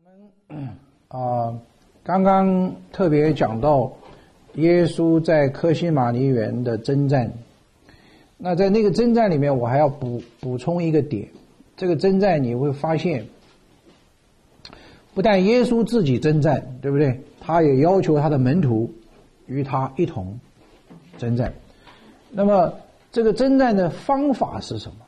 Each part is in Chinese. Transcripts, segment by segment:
刚刚特别讲到耶稣在客西马尼园的征战，那在那个征战里面，我还要补充一个点，这个征战你会发现，不但耶稣自己征战，对不对？他也要求他的门徒与他一同征战。那么这个征战的方法是什么？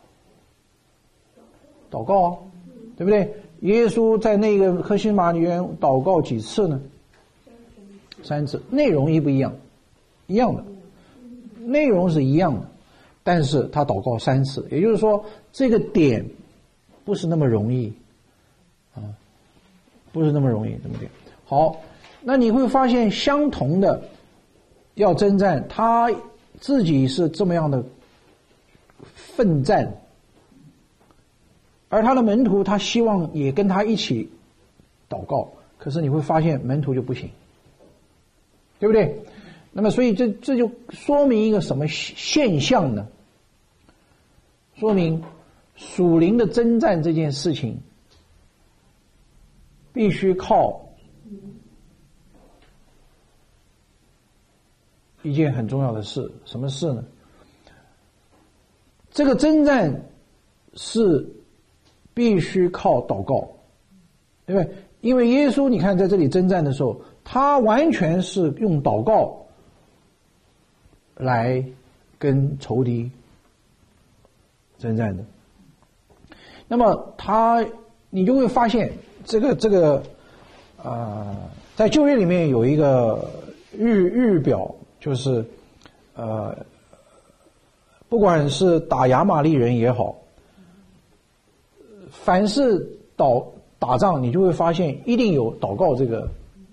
祷告啊，对不对？耶稣在那个客西马尼园祷告几次呢？3次。内容一不一样？一样的，内容是一样的，但是他祷告3次，也就是说这个点不是那么容易啊，不是那么容易，对不对？好，那你会发现相同的要征战，他自己是这么样的奋战，而他的门徒他希望也跟他一起祷告，可是你会发现门徒就不行，对不对？那么所以这就说明一个什么现象呢？说明属灵的征战这件事情必须靠一件很重要的事，什么事呢？这个征战是必须靠祷告，对不对？因为耶稣你看在这里征战的时候，他完全是用祷告来跟仇敌征战的。那么你就会发现这个在旧约里面有一个预表，就是不管是打亚玛力人也好，凡是打仗，你就会发现一定有祷告这个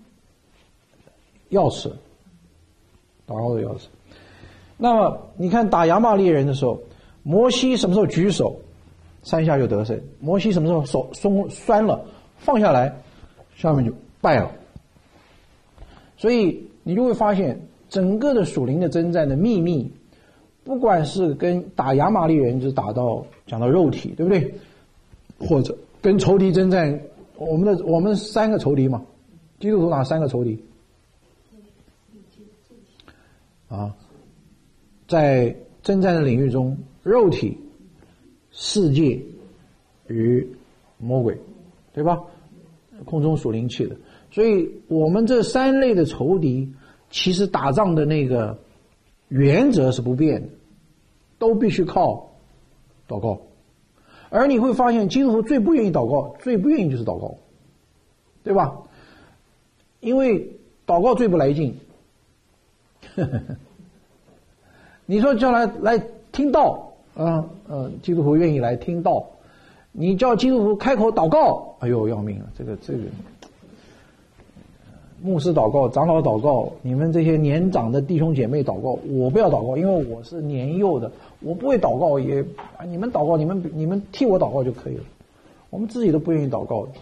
钥匙，祷告的钥匙。那么你看打亚玛力人的时候，摩西什么时候举手，山下就得胜；摩西什么时候手酸了，放下来，下面就败了。所以你就会发现整个的属灵的征战的秘密，不管是跟打亚玛力人，就是讲到肉体，对不对？或者跟仇敌征战，我们3个仇敌嘛，基督徒哪3个仇敌？在征战的领域中，肉体、世界与魔鬼，对吧？空中属灵气的。所以我们这3类的仇敌，其实打仗的那个原则是不变的，都必须靠祷告。而你会发现基督徒最不愿意祷告，最不愿意就是祷告，对吧？因为祷告最不来劲。你说叫来听道基督徒愿意来听道，你叫基督徒开口祷告，哎呦要命了，这个牧师祷告，长老祷告，你们这些年长的弟兄姐妹祷告，我不要祷告，因为我是年幼的，我不会祷告，也你们祷告，你们替我祷告就可以了，我们自己都不愿意祷告的。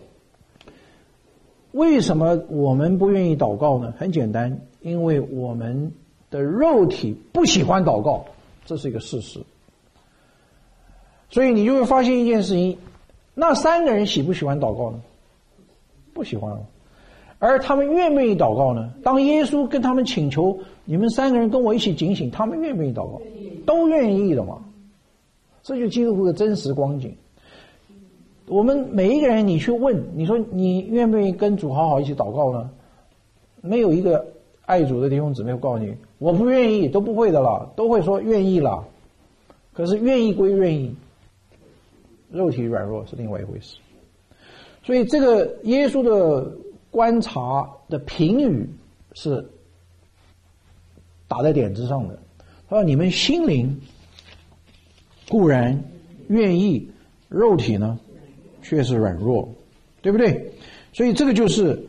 为什么我们不愿意祷告呢？很简单，因为我们的肉体不喜欢祷告，这是一个事实。所以你就会发现一件事情，那3个人喜不喜欢祷告呢？不喜欢了。而他们愿不愿意祷告呢？当耶稣跟他们请求，你们3个人跟我一起警醒，他们愿不愿意祷告？都愿意的嘛。这就是基督徒的真实光景。我们每一个人，你去问，你说你愿不愿意跟主好好一起祷告呢？没有一个爱主的弟兄姊妹会告诉你我不愿意，都不会的啦，都会说愿意啦。可是愿意归愿意，肉体软弱是另外一回事。所以这个耶稣的观察的评语是打在点子上的。他说你们心灵固然愿意，肉体呢却是软弱，对不对？所以这个就是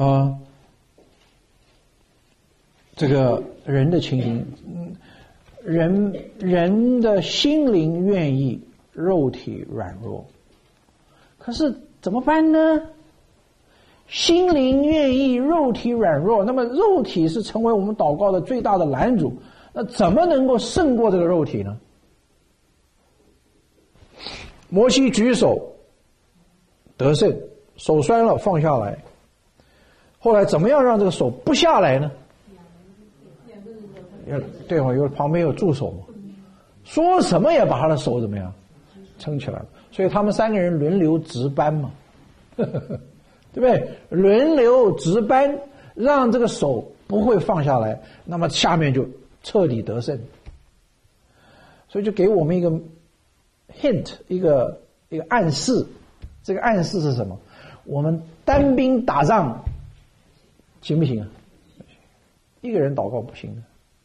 这个人的情形，人的心灵愿意，肉体软弱。可是怎么办呢？心灵愿意，肉体软弱，那么肉体是成为我们祷告的最大的拦阻，那怎么能够胜过这个肉体呢？摩西举手得胜， 手酸了放下来。后来怎么样让这个手不下来呢？对嘛，旁边有助手嘛，说什么也把他的手怎么样撑起来了。所以他们3个人轮流值班嘛，对不对？轮流值班，让这个手不会放下来，那么下面就彻底得胜。所以就给我们一个 hint， 一个暗示。这个暗示是什么？我们单兵打仗行不行啊？一个人祷告不行的。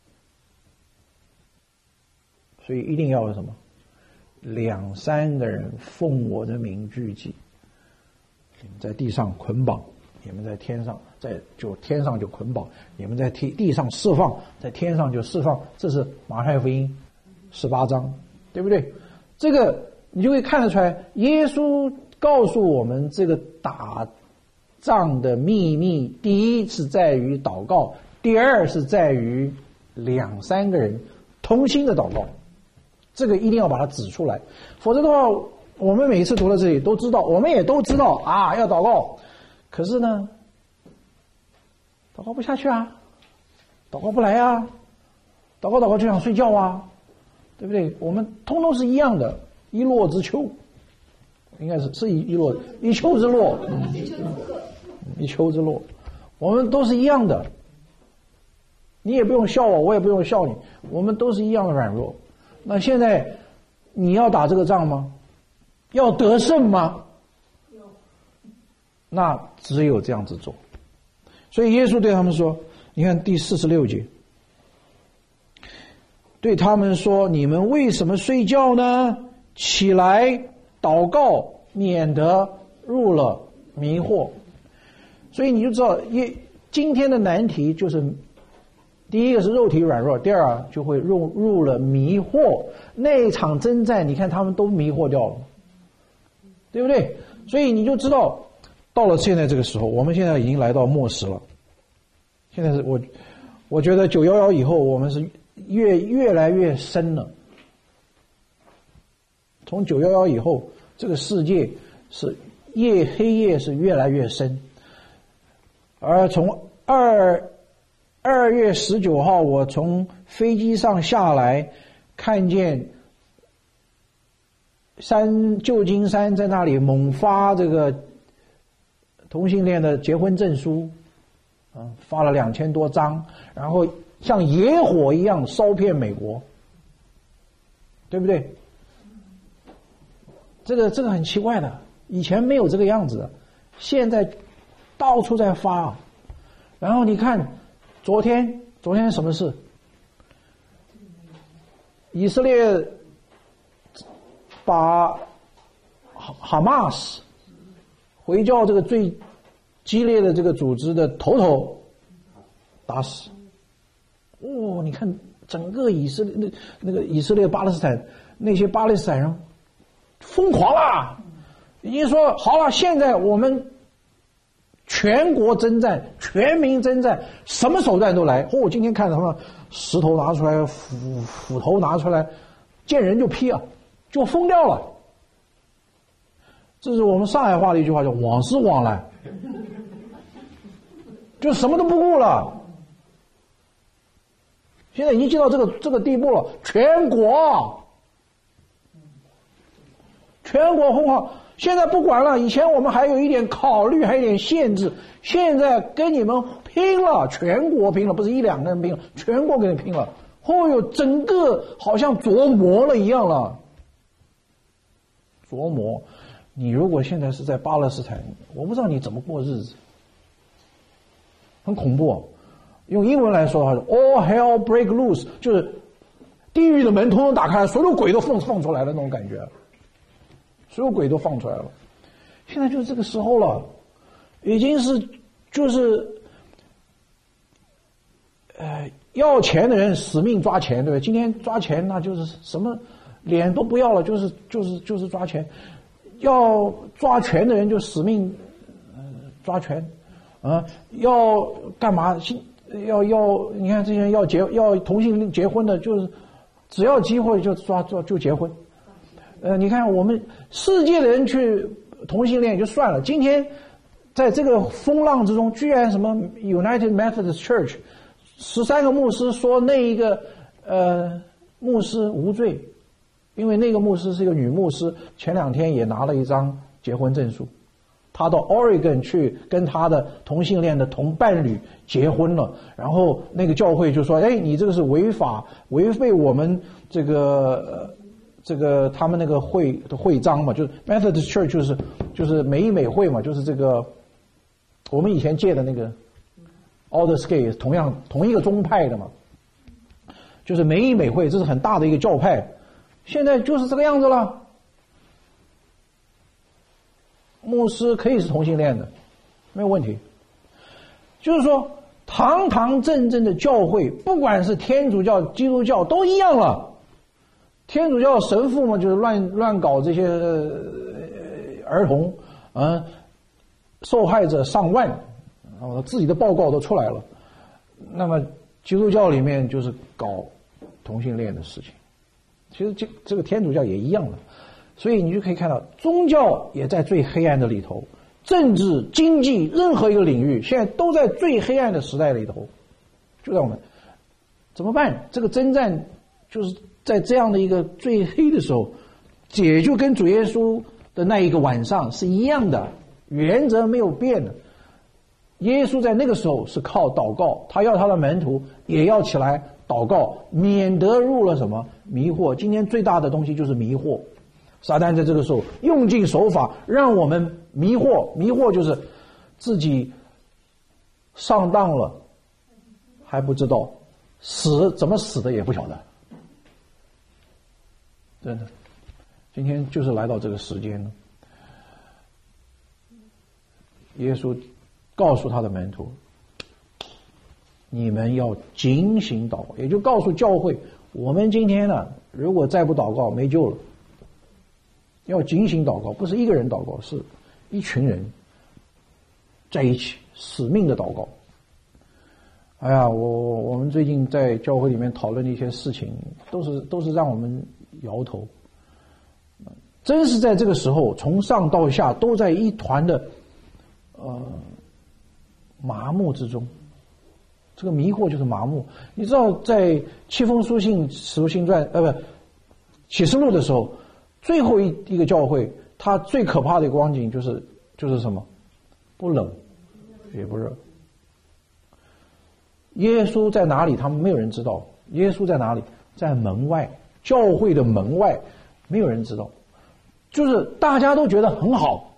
所以一定要有什么？2、3个人奉我的名聚集，你们在地上捆绑，你们在天上，天上就捆绑，你们在地上释放，在天上就释放。这是马太福音18章，对不对？这个你就会看得出来，耶稣告诉我们这个打仗的秘密，第一是在于祷告，第二是在于2、3个人同心的祷告。这个一定要把它指出来，否则的话，我们每一次读到这里都知道，我们也都知道啊，要祷告，可是呢，祷告不下去啊，祷告不来啊，祷告就想睡觉啊，对不对？我们通通是一样的，一落之秋，应该是一秋之落，一秋之落，我们都是一样的，你也不用笑我，我也不用笑你，我们都是一样的软弱。那现在你要打这个仗吗？要得胜吗？那只有这样子做。所以耶稣对他们说，你看第46节，对他们说，你们为什么睡觉呢？起来祷告，免得入了迷惑。所以你就知道今天的难题就是第一个是肉体软弱，第二就会入了迷惑。那一场征战，你看他们都迷惑掉了，对不对？所以你就知道，到了现在这个时候，我们现在已经来到末时了。现在是我觉得911以后，我们是越来越深了。从911以后，这个世界是黑夜是越来越深，而从2月19号，我从飞机上下来，看见旧金山在那里猛发这个同性恋的结婚证书，发了2000多张，然后像野火一样烧遍美国，对不对？这个很奇怪的，以前没有这个样子的，现在到处在发。然后你看昨天什么事？以色列把哈马斯回教这个最激烈的这个组织的头打死。你看整个以色列那个以色列巴勒斯坦那些巴勒斯坦人疯狂了，已经说好了，现在我们全国征战，全民征战，什么手段都来。我今天看到他们石头拿出来，斧头拿出来，见人就劈啊，就疯掉了。这是我们上海话的一句话，叫枉死枉来，就什么都不顾了。现在已经进到这个地步了，全国疯狂。现在不管了，以前我们还有一点考虑，还有一点限制，现在跟你们拼了，全国拼了，不是1、2个人拼了，全国跟你拼了。整个好像琢磨了一样了。琢磨，你如果现在是在巴勒斯坦，我不知道你怎么过日子，很恐怖。用英文来说的话 ，all hell break loose， 就是地狱的门通通打开，所有鬼都放出来了那种感觉。所有鬼都放出来了，现在就是这个时候了，已经是要钱的人死命抓钱，对不对？今天抓钱那就是什么脸都不要了，就是抓钱，要抓权的人就死命抓权要干嘛？要你看这些人要同性恋结婚的，就是只要机会就结婚。你看我们世界的人去同性恋就算了，今天在这个风浪之中，居然什么 United Methodist Church 13个牧师说那一个牧师无罪，因为那个牧师是一个女牧师，前2天也拿了一张结婚证书，她到 Oregon 去跟她的同性恋的同伴侣结婚了，然后那个教会就说，哎，你这个是违法，违背我们这个他们那个会的会章嘛，就是 Methodist Church 就是美以美会嘛，就是这个我们以前借的那个 Aldersgate 同一个宗派的嘛，就是美以美会，这是很大的一个教派，现在就是这个样子了。牧师可以是同性恋的，没有问题。就是说，堂堂正正的教会，不管是天主教、基督教都一样了。天主教神父嘛，就是乱搞这些儿童，受害者上万，自己的报告都出来了。那么基督教里面就是搞同性恋的事情，其实这个天主教也一样了。所以你就可以看到，宗教也在最黑暗的里头，政治、经济任何一个领域，现在都在最黑暗的时代里头。就在我们怎么办？这个征战就是在这样的一个最黑的时候，也就跟主耶稣的那一个晚上是一样的，原则没有变的。耶稣在那个时候是靠祷告，他要他的门徒也要起来祷告，免得入了什么迷惑。今天最大的东西就是迷惑。撒旦在这个时候用尽手法让我们迷惑，迷惑就是自己上当了还不知道，怎么死的也不晓得。真的，今天就是来到这个时间了。耶稣告诉他的门徒，你们要警醒祷告，也就告诉教会，我们今天呢，如果再不祷告没救了。要警醒祷告，不是一个人祷告，是一群人在一起使命的祷告。哎呀，我们最近在教会里面讨论的一些事情，都是让我们摇头。真是在这个时候，从上到下都在一团的麻木之中。这个迷惑就是麻木。你知道，在七封书信《使徒行传》启示录的时候。最后一个教会，它最可怕的一个光景就是什么？不冷也不热。耶稣在哪里？他们没有人知道。耶稣在哪里？在门外，教会的门外，没有人知道。就是大家都觉得很好，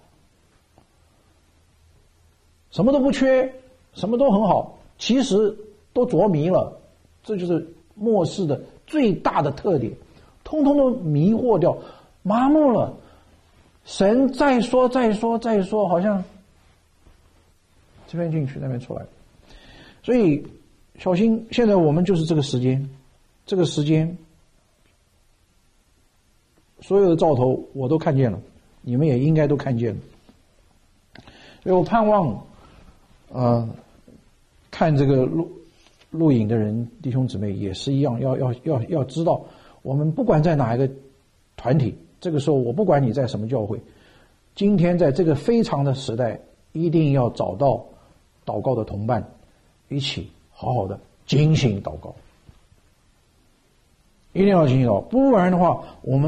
什么都不缺，什么都很好，其实都着迷了。这就是末世的最大的特点，通通都迷惑掉。麻木了，神再说，好像这边进去，那边出来。所以小心，现在我们就是这个时间，所有的兆头我都看见了，你们也应该都看见了。所以我盼望，看这个录影的人弟兄姊妹也是一样，要知道，我们不管在哪一个团体。这个时候，我不管你在什么教会，今天在这个非常的时代，一定要找到祷告的同伴，一起好好的警醒祷告，一定要警醒祷告，不然的话，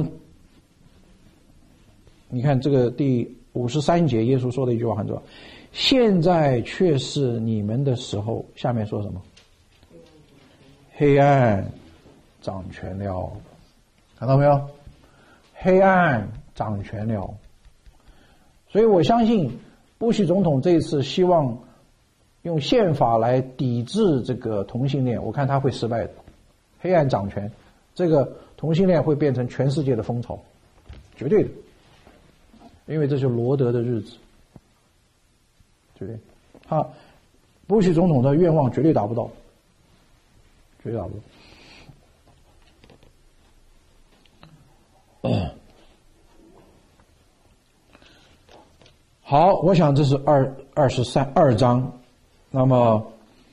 你看这个第53节，耶稣说的一句话很重要，现在却是你们的时候。下面说什么？黑暗掌权了，看到没有？黑暗掌权了，所以我相信布希总统这一次希望用宪法来抵制这个同性恋，我看他会失败的。黑暗掌权，这个同性恋会变成全世界的风潮，绝对的，因为这是罗德的日子，对不对？布希总统的愿望绝对达不到，绝对达不到。好，我想这是二章。那么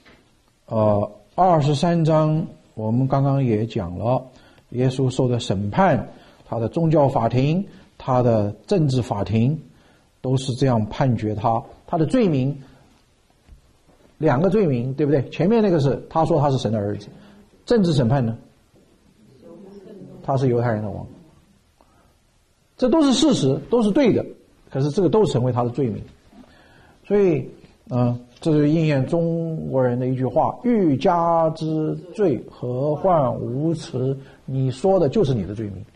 23章我们刚刚也讲了，耶稣受的审判，他的宗教法庭，他的政治法庭， 都是这样判决他。他的罪名2个罪名，对不对？前面那个是他说他是神的儿子，政治审判呢，他是犹太人的王，这都是事实，都是对的，可是这个都成为他的罪名。所以这就应验中国人的一句话：欲加之罪，何患无辞？你说的就是你的罪名。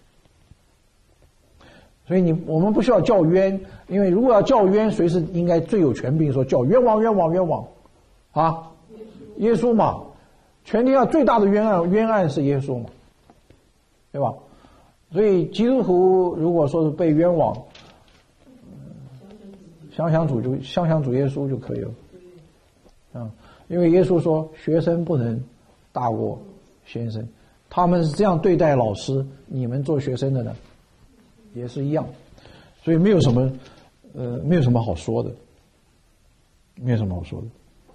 所以我们不需要叫冤，因为如果要叫冤，谁是应该最有权柄说叫冤枉冤枉冤枉啊？耶稣嘛，全天下最大的冤案是耶稣嘛，对吧？所以基督徒如果说是被冤枉，想想主耶稣就可以了。因为耶稣说学生不能大过先生，他们是这样对待老师，你们做学生的呢也是一样，所以没有什么好说的，没有什么好说的。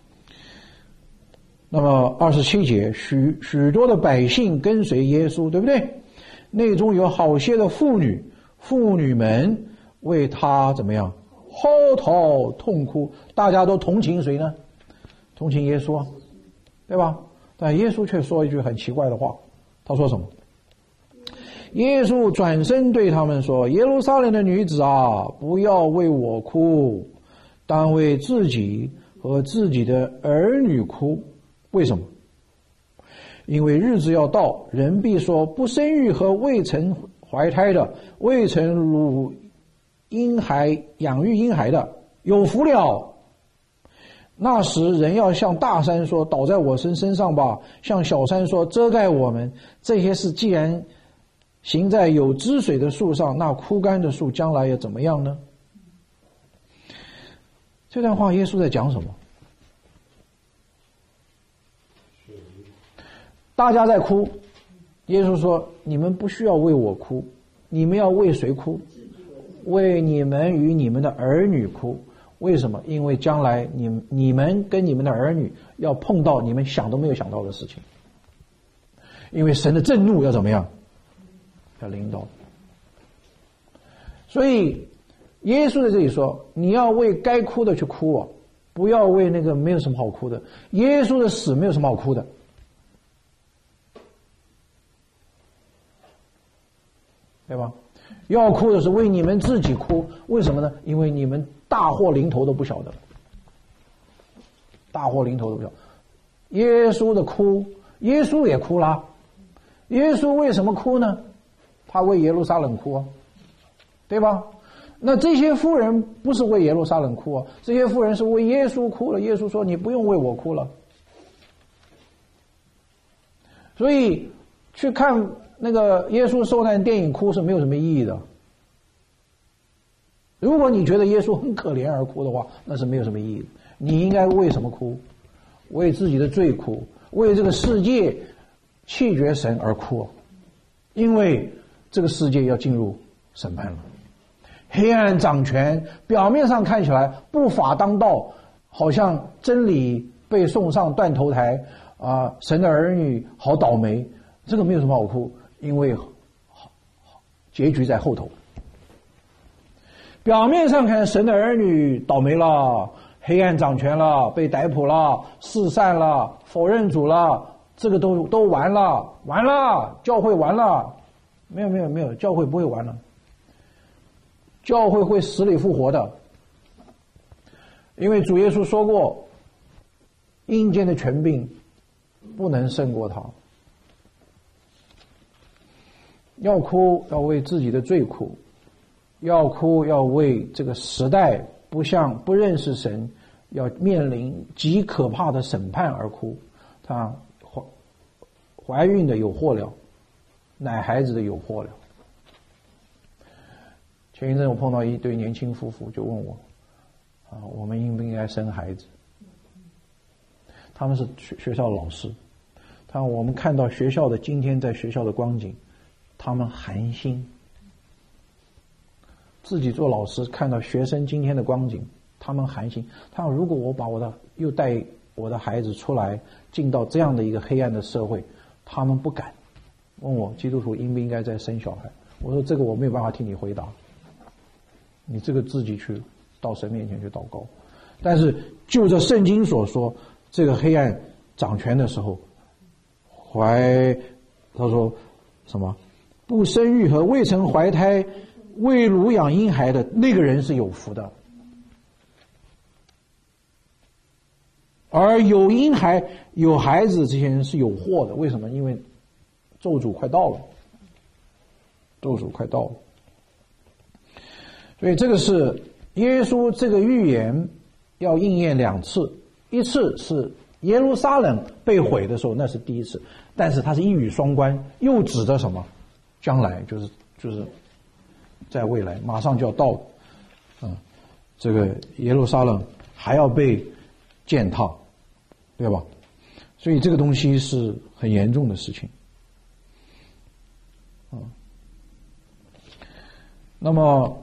那么27节，许多的百姓跟随耶稣，对不对？内中有好些的妇女们为他怎么样嚎啕痛哭，大家都同情谁呢？同情耶稣啊，对吧？但耶稣却说一句很奇怪的话，他说什么？耶稣转身对他们说：耶路撒冷的女子啊，不要为我哭，当为自己和自己的儿女哭。为什么？因为日子要到，人必说不生育和未曾怀胎的，未曾乳婴孩养育婴孩的有福了。那时人要向大山说倒在我身上吧，向小山说遮盖我们。这些事既然行在有汁水的树上，那枯干的树将来又怎么样呢？这段话耶稣在讲什么？大家在哭，耶稣说你们不需要为我哭，你们要为谁哭？为你们与你们的儿女哭。为什么？因为将来你们跟你们的儿女要碰到你们想都没有想到的事情，因为神的震怒要怎么样？要临到。所以耶稣在这里说，你要为该哭的去哭啊，不要为那个没有什么好哭的。耶稣的死没有什么好哭的，对吧？要哭的是为你们自己哭。为什么呢？因为你们大祸临头都不晓得，大祸临头都不晓得。耶稣的哭，耶稣也哭了。耶稣为什么哭呢？他为耶路撒冷哭啊，对吧？那这些妇人不是为耶路撒冷哭啊，这些妇人是为耶稣哭了。耶稣说你不用为我哭了。所以去看那个耶稣受难电影哭是没有什么意义的。如果你觉得耶稣很可怜而哭的话，那是没有什么意义的。你应该为什么哭？为自己的罪哭，为这个世界弃绝神而哭，因为这个世界要进入审判了，黑暗掌权，表面上看起来不法当道，好像真理被送上断头台啊，神的儿女好倒霉，这个没有什么好哭，因为结局在后头。表面上看神的儿女倒霉了，黑暗掌权了，被逮捕了，四散了，否认主了，这个都完了，完了，教会完了。没有，教会不会完了，教会会死里复活的，因为主耶稣说过，阴间的权柄不能胜过他。要哭要为自己的罪哭，要哭要为这个时代不认识神，要面临极可怕的审判而哭。他怀孕的有祸了，奶孩子的有祸了。前一阵我碰到一对年轻夫妇，就问我我们应不应该生孩子？他们是学校的老师，我们看到学校的今天在学校的光景，他们寒心。自己做老师看到学生今天的光景，他们寒心。他说如果我把又带我的孩子出来进到这样的一个黑暗的社会，他们不敢。问我基督徒应不应该再生小孩？我说这个我没有办法替你回答，你这个自己去到神面前去祷告。但是就这圣经所说，这个黑暗掌权的时候，他说什么？不生育和未曾怀胎、未乳养婴孩的那个人是有福的，而有婴孩、有孩子这些人是有祸的。为什么？因为咒诅快到了，咒诅快到了。所以这个是耶稣这个预言要应验2次，一次是耶路撒冷被毁的时候，那是第一次，但是它是一语双关，又指着什么？将来就是在未来马上就要到了，这个耶路撒冷还要被践踏，对吧？所以这个东西是很严重的事情。那么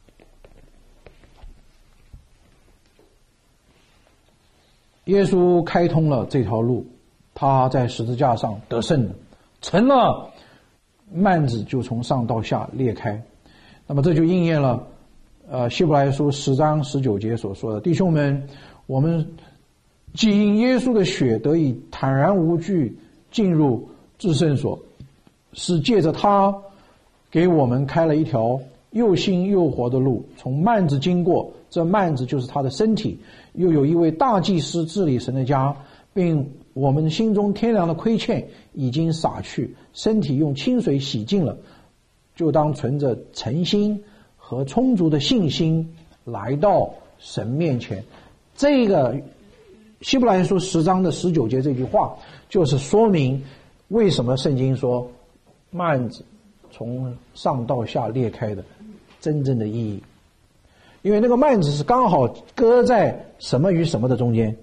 耶稣开通了这条路，他在十字架上得胜了，成了，幔子就从上到下裂开。那么这就应验了希伯来书10章19节所说的：弟兄们，我们既因耶稣的血得以坦然无惧进入至圣所，是借着他给我们开了一条又新又活的路，从幔子经过，这幔子就是他的身体。又有一位大祭司治理神的家，并我们心中天良的亏欠已经洒去，身体用清水洗净了，就当存着诚心和充足的信心来到神面前。这个希伯来书10章的19节这句话，就是说明为什么圣经说幔子从上到下裂开的真正的意义。因为那个幔子是刚好搁在什么与什么的中间，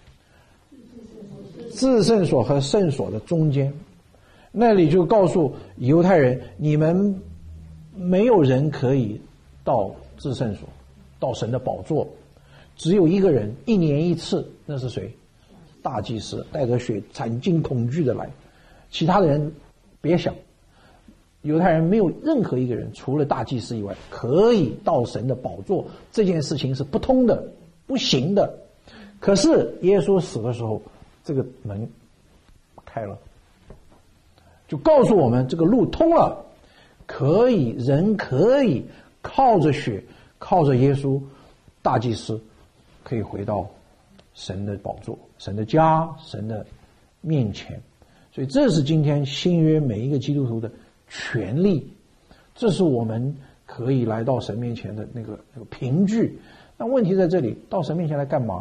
至圣所和圣所的中间，那里就告诉犹太人，你们没有人可以到至圣所，到神的宝座，只有一个人，1年1次，那是谁？大祭司，带着血惨惊恐惧的来，其他的人别想。犹太人没有任何一个人除了大祭司以外可以到神的宝座，这件事情是不通的，不行的。可是耶稣死的时候，这个门开了，就告诉我们这个路通了，人可以靠着血，靠着耶稣大祭司，可以回到神的宝座、神的家、神的面前。所以这是今天新约每一个基督徒的权利，这是我们可以来到神面前的那个凭据。那问题在这里，到神面前来干嘛？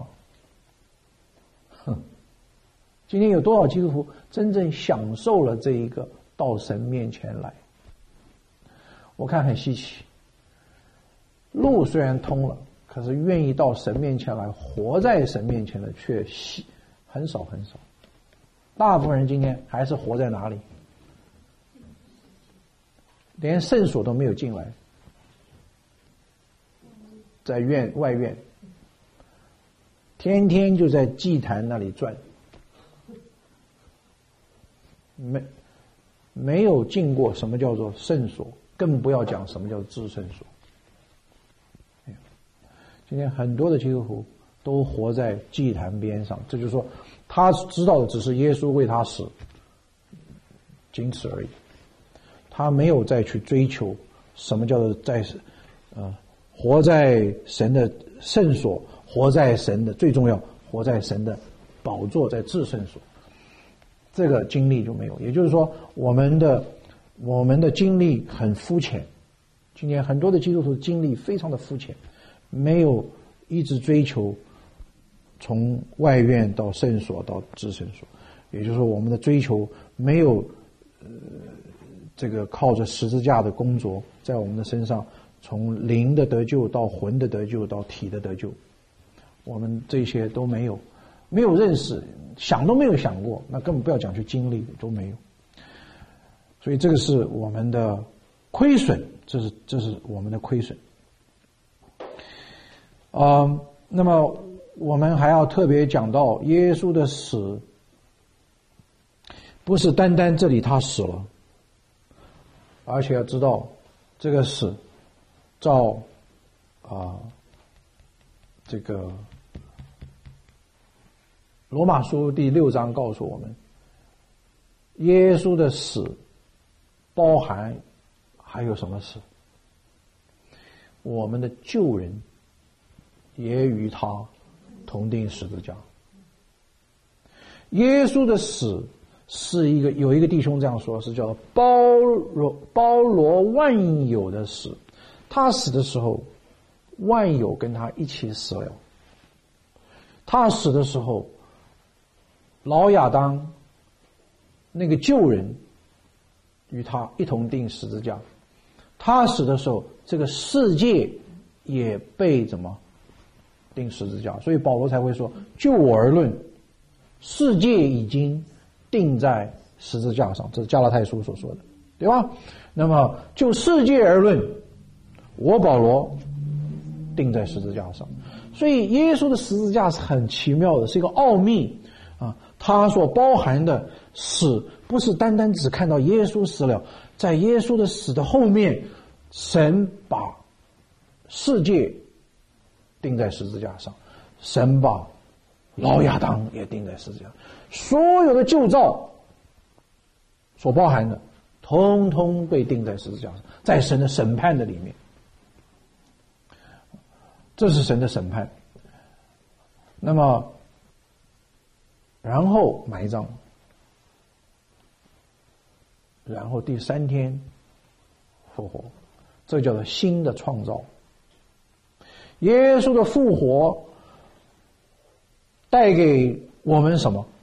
今天有多少基督徒真正享受了这一个到神面前来？我看很稀奇。路虽然通了，可是愿意到神面前来活在神面前的却很少很少。大部分人今天还是活在哪里？连圣所都没有进来，在外院，天天就在祭坛那里转，没有进过什么叫做圣所，更不要讲什么叫至圣所。今天很多的基督徒都活在祭坛边上，这就是说他知道的只是耶稣为他死，仅此而已。他没有再去追求什么叫做活在神的圣所，活在神的最重要，活在神的宝座，在至圣所，这个经历就没有。也就是说，我们的经历很肤浅。今天很多的基督徒经历非常的肤浅，没有一直追求从外院到圣所到至圣所。也就是说，我们的追求没有这个靠着十字架的工作在我们的身上，从灵的得救到魂的得救到体的得救，我们这些都没有认识，想都没有想过，那根本不要讲去经历，都没有。所以这个是我们的亏损，这是我们的亏损。那么我们还要特别讲到耶稣的死，不是单单这里他死了，而且要知道这个死照这个罗马书第6章告诉我们，耶稣的死包含还有什么事？我们的旧人也与他同钉十字架。耶稣的死是有一个弟兄这样说，是叫包罗万有的死。他死的时候，万有跟他一起死了。他死的时候，老亚当那个旧人与他一同钉十字架。他死的时候，这个世界也被怎么钉十字架？所以保罗才会说，就我而论，世界已经钉在十字架上，这是加拉太书所说的，对吧？那么就世界而论，我保罗钉在十字架上。所以耶稣的十字架是很奇妙的，是一个奥秘啊！它所包含的死，不是单单只看到耶稣死了，在耶稣的死的后面，神把世界钉在十字架上，神把老亚当也钉在十字架上，所有的旧造所包含的，通通被钉在十字架上，在神的审判的里面。这是神的审判。那么然后埋葬，然后第3天复活，这叫做新的创造。耶稣的复活带给我们什么？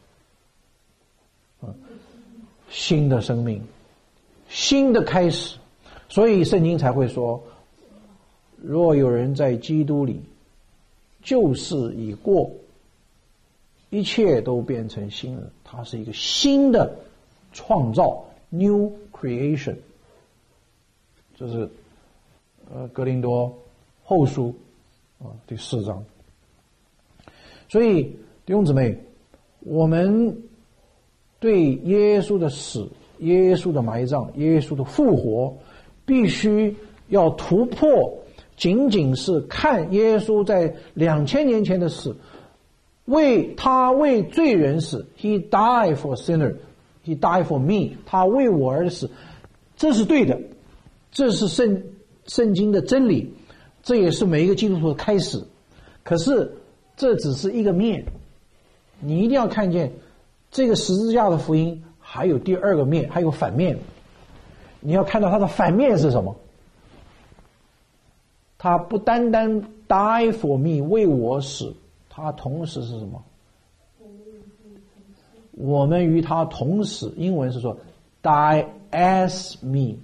新的生命，新的开始。所以圣经才会说，若有人在基督里，旧事已过，一切都变成新了。它是一个新的创造 ，new creation。这是哥林多后书第4章。所以弟兄姊妹，我们对耶稣的死、耶稣的埋葬、耶稣的复活，必须要突破仅仅是看耶稣在2000年前的死，为罪人死 ，He died for sinner, He died for me， 他为我而死，这是对的，这是圣经的真理，这也是每一个基督徒的开始。可是这只是一个面，你一定要看见这个十字架的福音还有第2个面，还有反面。你要看到它的反面是什么？他不单单 die for me 为我死，他同时是什么？我们与他同死，英文是说 die as me。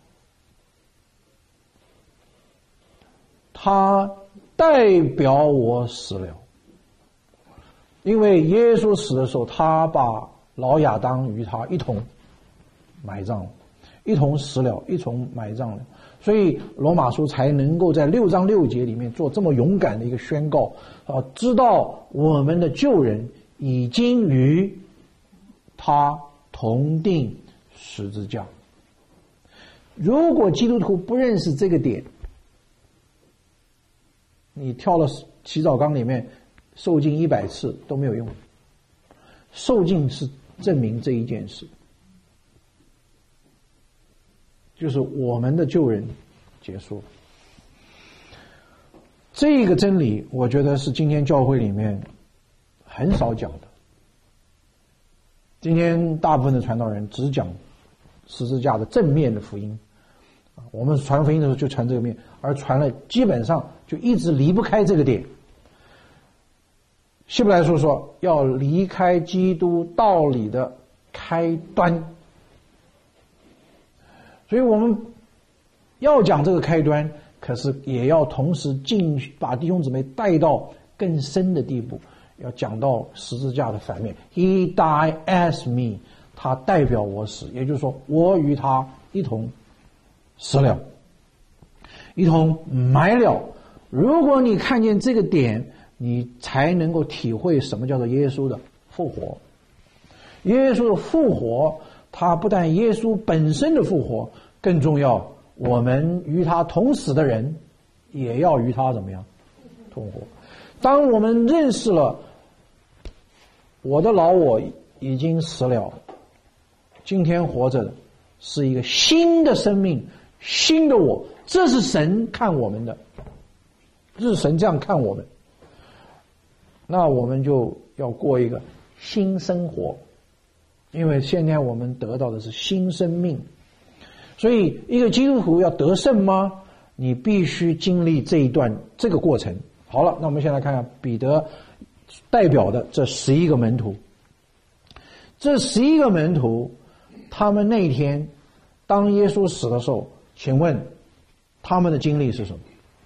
他代表我死了，因为耶稣死的时候，他把老亚当与他一同埋葬了，一同死了，一同埋葬了。所以罗马书才能够在6章6节里面做这么勇敢的一个宣告知道我们的旧人已经与他同钉十字架。如果基督徒不认识这个点，你跳到洗澡缸里面受浸100次都没有用。受浸是证明这一件事，就是我们的旧人结束。这个真理我觉得是今天教会里面很少讲的。今天大部分的传道人只讲十字架的正面的福音，我们传福音的时候就传这个面，而传了基本上就一直离不开这个点。希伯来书说要离开基督道理的开端，所以我们要讲这个开端，可是也要同时把弟兄姊妹带到更深的地步，要讲到十字架的反面。 He died as me， 他代表我死，也就是说我与他一同死了，一同埋了。如果你看见这个点，你才能够体会什么叫做耶稣的复活。耶稣的复活，他不但耶稣本身的复活，更重要，我们与他同死的人也要与他怎么样痛苦。当我们认识了我的老我已经死了，今天活着的是一个新的生命，新的我，这是神看我们的，这是神这样看我们。那我们就要过一个新生活，因为现在我们得到的是新生命。所以一个基督徒要得胜吗？你必须经历这个过程。好了，那我们先来看看彼得代表的这11个门徒。这11个门徒，他们那天当耶稣死的时候，请问他们的经历是什么？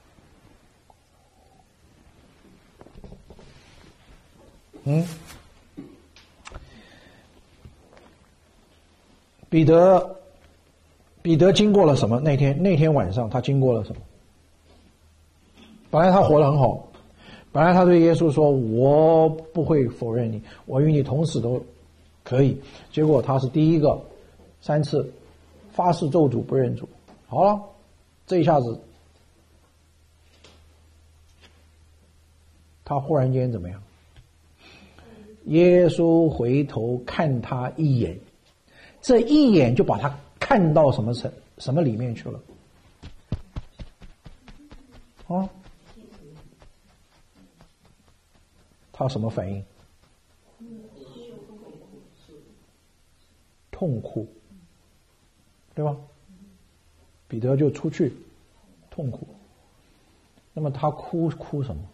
彼得经过了什么？那天晚上他经过了什么？本来他活得很好，本来他对耶稣说我不会否认你，我与你同死都可以。结果他是第一个3次发誓咒主不认主。好了，这一下子他忽然间怎么样？耶稣回头看他一眼，这一眼就把他看到什么里面去了啊？他什么反应？痛哭，对吧？彼得就出去痛哭。那么他哭什么？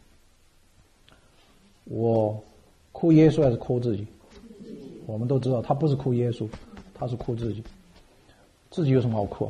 我哭耶稣还是哭自己？我们都知道他不是哭耶稣，他是哭自己。自己有什么好哭啊？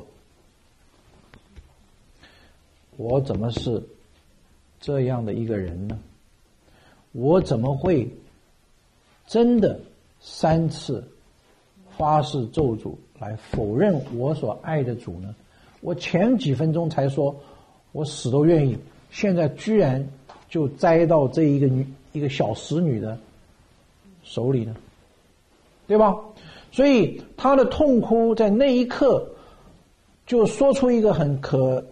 我怎么是这样的一个人呢？我怎么会真的3次发誓咒诅来否认我所爱的主呢？我前几分钟才说我死都愿意，现在居然就栽到这一个小使女的手里呢，对吧？所以他的痛哭在那一刻就说出一个很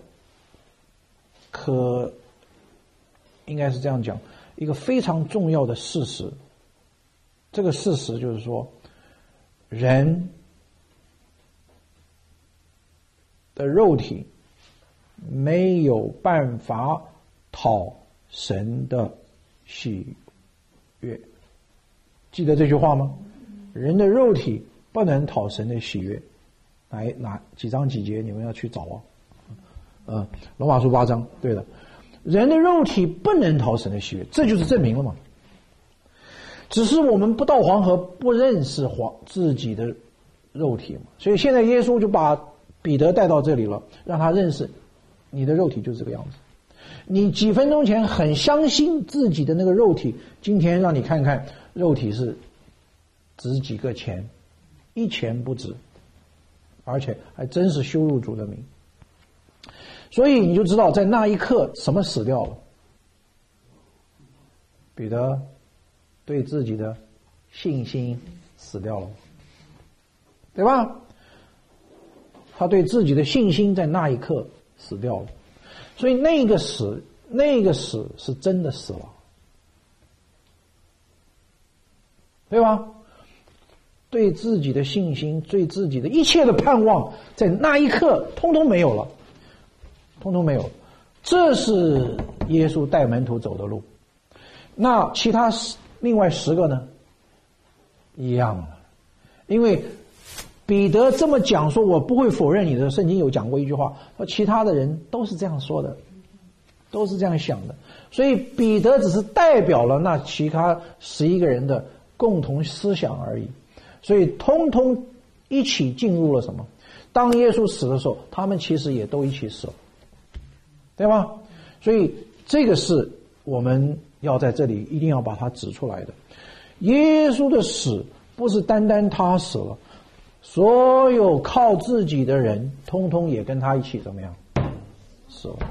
应该是这样讲，一个非常重要的事实。这个事实就是说，人的肉体没有办法讨神的喜悦。记得这句话吗？人的肉体不能讨神的喜悦。哪几章几节你们要去找啊？罗马书8章，对的。人的肉体不能讨神的喜悦，这就是证明了嘛。只是我们不到黄河不认识自己的肉体嘛，所以现在耶稣就把彼得带到这里了，让他认识你的肉体就是这个样子。你几分钟前很相信自己的那个肉体，今天让你看看肉体是值几个钱，1钱不值，而且还真是羞辱主的名。所以你就知道在那一刻什么死掉了。彼得对自己的信心死掉了，对吧？他对自己的信心在那一刻死掉了，所以那个死是真的死了，对吧？对自己的信心，对自己的一切的盼望，在那一刻通通没有了，通通没有。这是耶稣带门徒走的路。那其他另外10个呢？一样的，因为彼得这么讲说我不会否认你的，圣经有讲过一句话，说其他的人都是这样说的，都是这样想的，所以彼得只是代表了那其他11个人的共同思想而已，所以通通一起进入了什么？当耶稣死的时候，他们其实也都一起死了，对吧？所以这个是我们要在这里一定要把它指出来的。耶稣的死不是单单他死了，所有靠自己的人通通也跟他一起怎么样死了，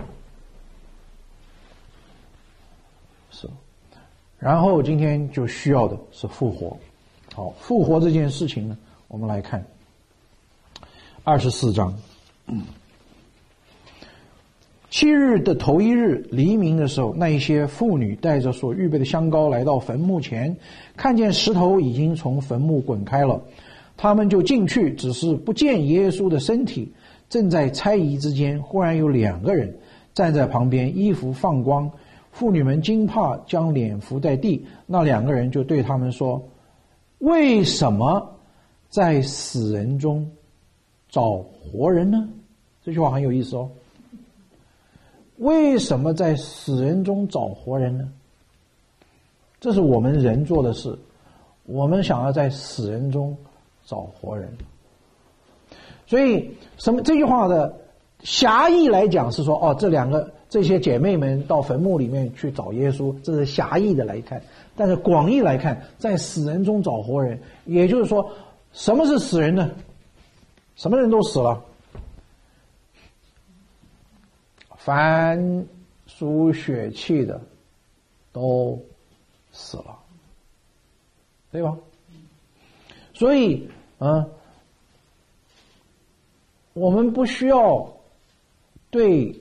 是。然后今天就需要的是复活。好，复活这件事情呢，我们来看24章。 7日的头1日黎明的时候，那一些妇女带着所预备的香膏来到坟墓前，看见石头已经从坟墓滚开了，他们就进去，只是不见耶稣的身体。正在猜疑之间，忽然有2个人站在旁边，衣服放光。妇女们惊怕，将脸伏在地。那2个人就对他们说：为什么在死人中找活人呢？这句话很有意思哦。为什么在死人中找活人呢？这是我们人做的事，我们想要在死人中找活人。所以这句话的狭义来讲是说，这些姐妹们到坟墓里面去找耶稣，这是狭义的来看。但是广义来看，在死人中找活人，也就是说，什么是死人呢？什么人都死了，凡属血气的都死了，对吧？所以我们不需要对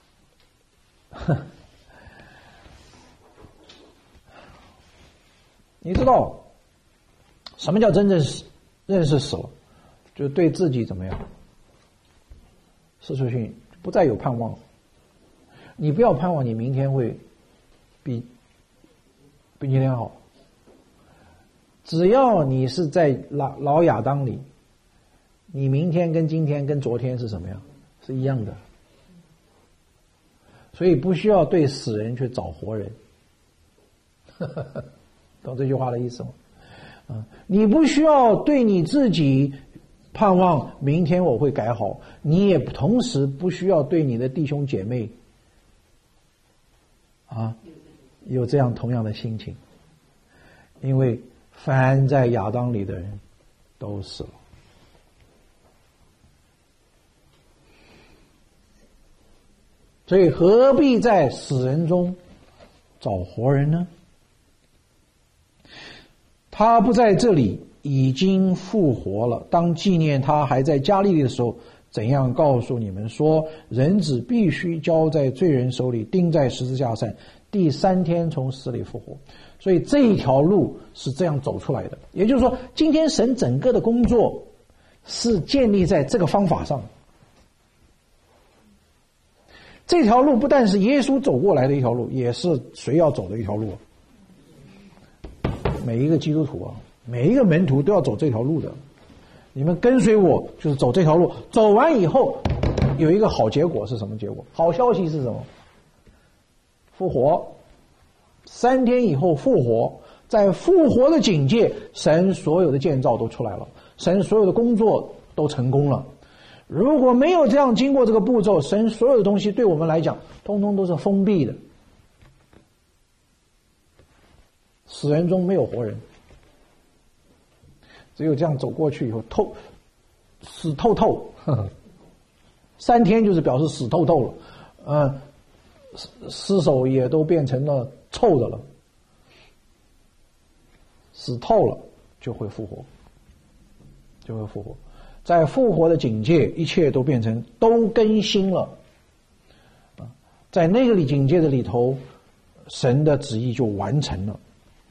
你知道什么叫真正认识死了？就对自己怎么样？世俗性不再有盼望。你不要盼望你明天会比今天好。只要你是在老亚当里，你明天跟今天跟昨天是什么样？是一样的。所以不需要对死人去找活人。懂这句话的意思吗？你不需要对你自己盼望明天我会改好，你也同时不需要对你的弟兄姐妹有这样同样的心情，因为凡在亚当里的人都死了。所以何必在死人中找活人呢？他不在这里，已经复活了。当纪念他还在加利利的时候，怎样告诉你们说，人子必须交在罪人手里，钉在十字架上，第3天从死里复活。所以这一条路是这样走出来的。也就是说，今天神整个的工作是建立在这个方法上。这条路不但是耶稣走过来的一条路，也是谁要走的一条路。每一个基督徒每一个门徒都要走这条路的。你们跟随我就是走这条路，走完以后有一个好结果是什么结果？好消息是什么？复活。3天以后复活，在复活的境界，神所有的建造都出来了，神所有的工作都成功了。如果没有这样经过这个步骤，神所有的东西对我们来讲通通都是封闭的。死人中没有活人，只有这样走过去以后死透透。3天就是表示死透透了，尸首也都变成了臭的了，死透了就会复活，在复活的境界，一切都变成都更新了。在那个境界的里头，神的旨意就完成了。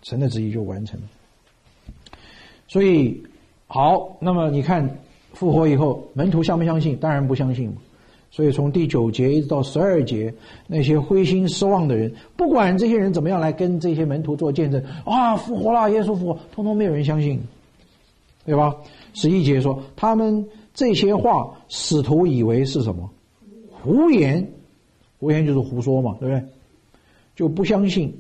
所以好，那么你看复活以后，门徒相不相信？当然不相信。所以从第9节一直到12节，那些灰心失望的人，不管这些人怎么样来跟这些门徒做见证，复活了，耶稣复活，通通没有人相信，对吧？11节说，他们这些话使徒以为是什么？胡言。胡言就是胡说嘛，对不对？就不相信。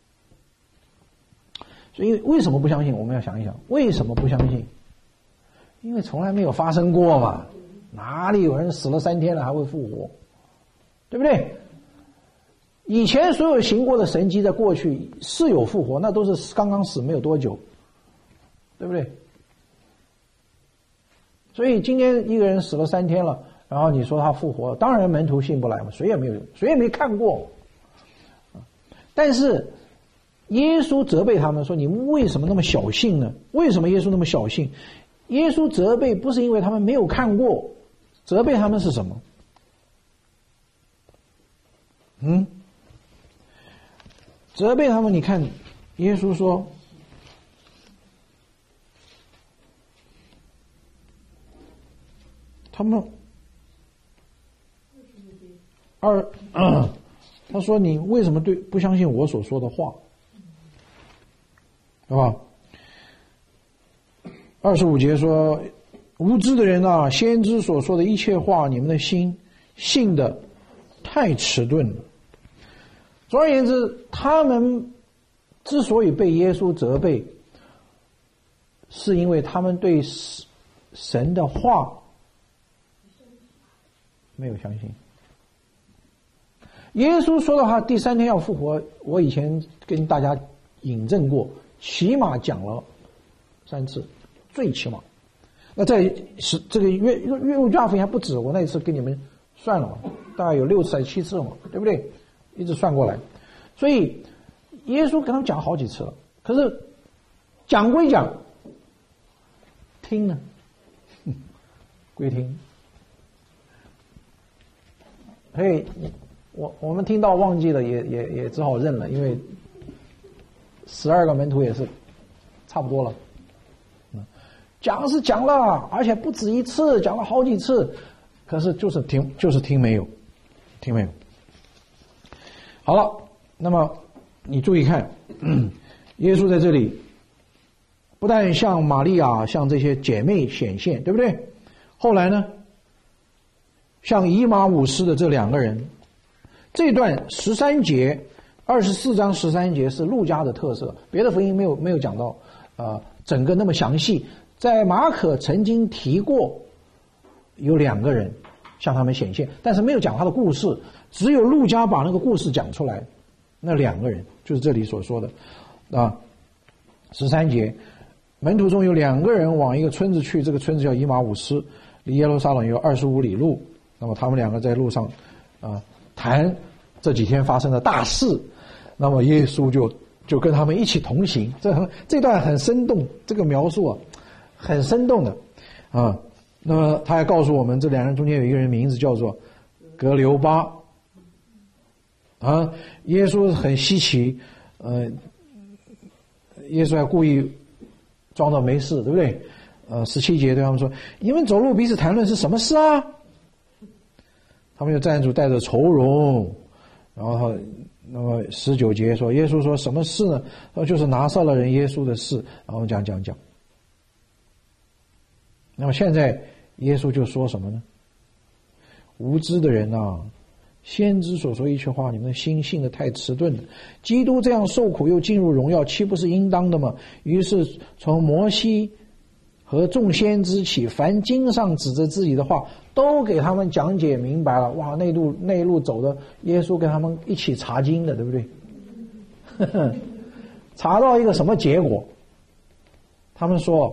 所以为什么不相信？我们要想一想，为什么不相信？因为从来没有发生过嘛，哪里有人死了3天了还会复活，对不对？以前所有行过的神迹在过去是有复活，那都是刚刚死没有多久，对不对？所以今天一个人死了3天了，然后你说他复活，当然门徒信不来嘛，谁也没看过。但是耶稣责备他们说，你们为什么那么小信呢？为什么耶稣那么小信？耶稣责备不是因为他们没有看过，责备他们是什么？ 责备他们。你看，耶稣说，他们他说你为什么不相信我所说的话，对吧？25节说，无知的人啊，先知所说的一切话，你们的心信的太迟钝了。总而言之，他们之所以被耶稣责备，是因为他们对神的话没有相信。耶稣说的话第3天要复活，我以前跟大家引证过，起码讲了3次，最起码。那在这个约路加福音还不止，我那一次跟你们算了，大概有6次还是7次嘛，对不对？一直算过来。所以耶稣跟他们讲好几次了，可是讲归讲，听呢归听。所以我们听到忘记了也只好认了，因为12个门徒也是差不多了。讲是讲了，而且不止一次，讲了好几次，可是就是听没有。好了，那么你注意看，耶稣在这里不但向玛利亚向这些姐妹显现，对不对？后来呢，向以马忤斯的这2个人，这段13节24章13节是路加的特色，别的福音没有讲到整个那么详细。在马可曾经提过有2个人向他们显现，但是没有讲他的故事，只有路加把那个故事讲出来。那2个人就是这里所说的13节，门徒中有2个人往一个村子去，这个村子叫以马忤斯，离耶路撒冷有25里路。那么他们2个在路上谈这几天发生的大事，那么耶稣就跟他们一起同行。这段很生动，这个描述很生动的那么他还告诉我们，这2人中间有一个人名字叫做格留巴耶稣很稀奇，耶稣还故意装作没事，对不对？17节对他们说，你们走路彼此谈论是什么事啊？他们就站住带着愁容，然后那么19节说，耶稣说什么事呢？说就是拿撒勒人耶稣的事，然后讲。那么现在耶稣就说什么呢？无知的人啊，先知所说一句话，你们的心信的太迟钝了。基督这样受苦又进入荣耀，岂不是应当的吗？于是从摩西和众先知起，凡经上指着自己的话，都给他们讲解明白了。哇，那路走的，耶稣跟他们一起查经的，对不对？查到一个什么结果？他们说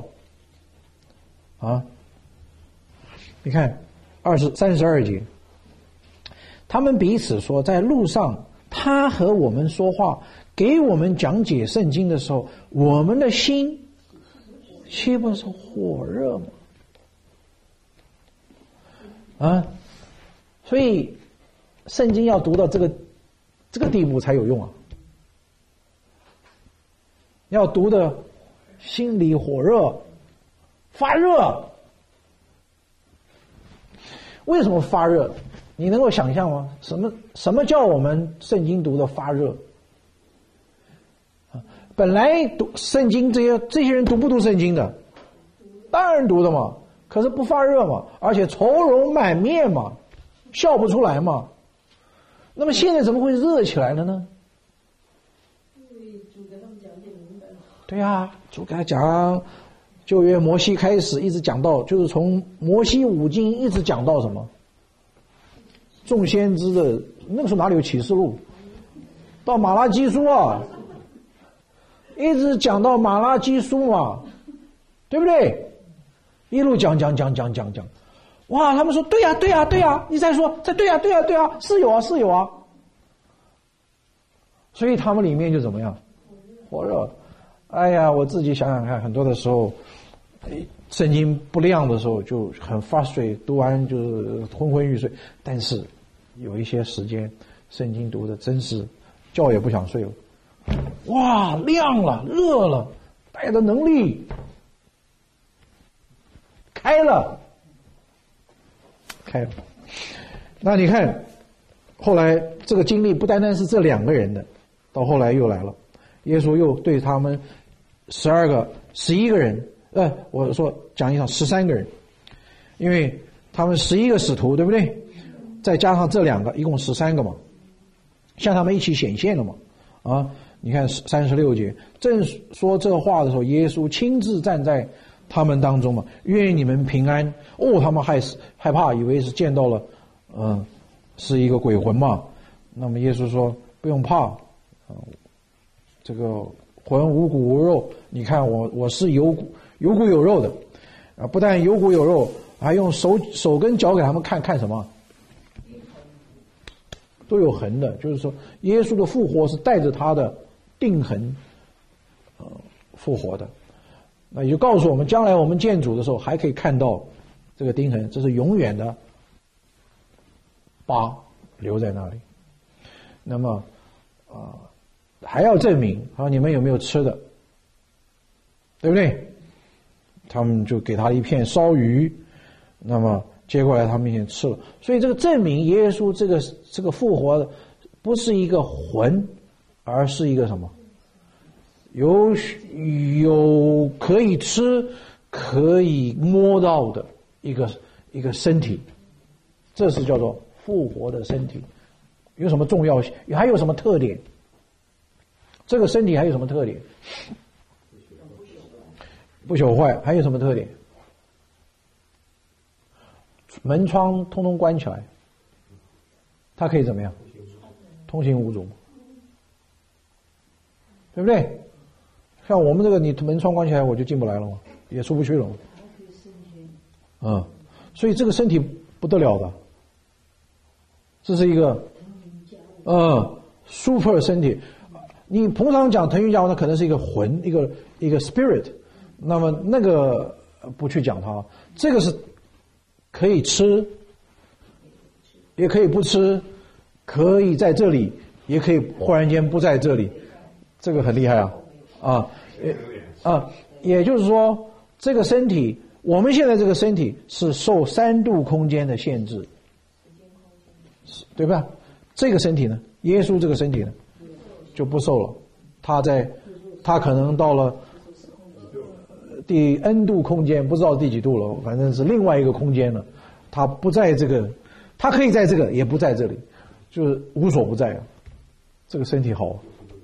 你看32节，他们彼此说，在路上他和我们说话，给我们讲解圣经的时候，我们的心岂不是火热吗？所以圣经要读到这个地步才有用要读的心里火热发热。为什么发热？你能够想象吗？什么叫我们圣经读的发热？本来读圣经这些人读不读圣经的？当然读的嘛，可是不发热嘛，而且愁容满面嘛，笑不出来嘛。那么现在怎么会热起来了呢？对啊，主给他讲旧约摩西开始一直讲到，就是从摩西五经一直讲到什么众先知的，那个时候哪里有启示录，到马拉基书一直讲到马拉基书嘛，对不对？一路讲，哇，他们说对呀，你再说对呀，是有啊，所以他们里面就怎么样，火热。哎呀，我自己想想看，很多的时候圣经不亮的时候就很发水，读完就是昏昏欲睡，但是有一些时间圣经读的真是觉也不想睡了。哇，亮了，热了，带着能力开了。那你看后来这个经历不单单是这2个人的，到后来又来了，耶稣又对他们11个人，我说讲义上13个人，因为他们11个使徒，对不对？再加上这2个，一共13个嘛，向他们一起显现了嘛。你看36节，正说这话的时候，耶稣亲自站在他们当中嘛，愿你们平安。他们害怕，以为是见到了是一个鬼魂嘛。那么耶稣说不用怕，这个魂无骨无肉，你看我是有骨有肉的，不但有骨有肉，还用手跟脚给他们看什么，都有痕的。就是说耶稣的复活是带着他的钉痕复活的。那也就告诉我们，将来我们见主的时候还可以看到这个钉痕，这是永远的疤留在那里。那么还要证明你们有没有吃的，对不对？他们就给他一片烧鱼，那么接过来他们也吃了。所以这个证明耶稣这个复活的不是一个魂，而是一个什么？有可以吃可以摸到的一个身体，这是叫做复活的身体。有什么重要性？还有什么特点？这个身体还有什么特点？不朽坏。还有什么特点？门窗通通关起来，它可以怎么样？通行无阻，对不对？像我们这个，你门窗关起来，我就进不来了嘛，也出不去了嘛。所以这个身体不得了的，这是一个super 身体。你通常讲腾云驾雾，那可能是一个魂，一个 spirit， 那么那个不去讲它，这个是可以吃，也可以不吃，可以在这里，也可以忽然间不在这里，这个很厉害也就是说，这个身体，我们现在这个身体是受3度空间的限制，对吧？这个身体呢，耶稣这个身体呢，就不受了。他可能到了第 N 度空间，不知道第几度了，反正是另外一个空间了。他不在这个，他可以在这个，也不在这里，就是无所不在啊。这个身体好